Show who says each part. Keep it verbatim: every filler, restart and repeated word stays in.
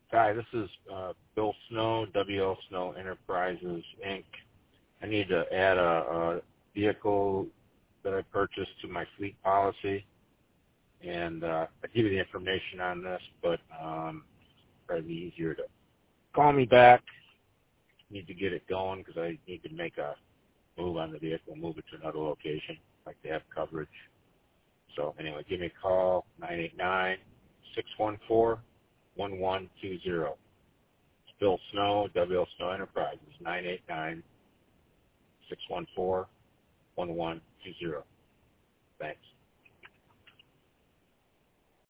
Speaker 1: Hi, this is uh, Bill Snow, W L Snow Enterprises, Incorporated. I need to add a, a vehicle that I purchased to my fleet policy, and uh, I'll give you the information on this, but um, probably be easier to call me back. Need to get it going because I need to make a move on the vehicle, move it to another location. I'd like to have coverage. So anyway, give me a call, nine eight nine, six one four, one one two zero. It's Bill Snow, W L Snow Enterprises, nine eight nine, six one four, one one two zero. Thanks.